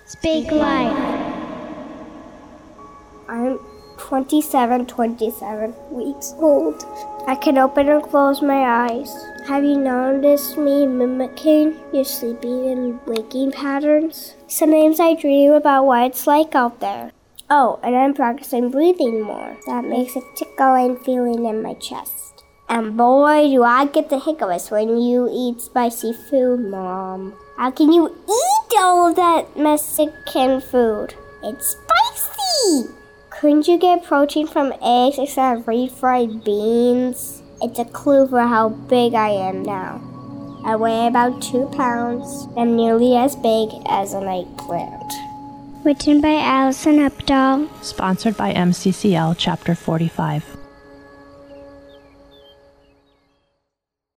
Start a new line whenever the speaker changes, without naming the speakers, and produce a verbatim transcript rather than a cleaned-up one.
Speak life.
I'm twenty-seven, twenty-seven weeks old. I can open and close my eyes. Have you noticed me mimicking your sleeping and waking patterns? Sometimes I dream about what it's like out there. Oh, and I'm practicing breathing more. That makes a tickling feeling in my chest. And boy, do I get the hiccups when you eat spicy food, Mom. How can you eat all of that Mexican food? It's spicy! Couldn't you get protein from eggs instead of refried beans? It's a clue for how big I am now. I weigh about two pounds. I'm nearly as big as an eggplant.
Written by Allison Updahl.
Sponsored by M C C L Chapter forty-five.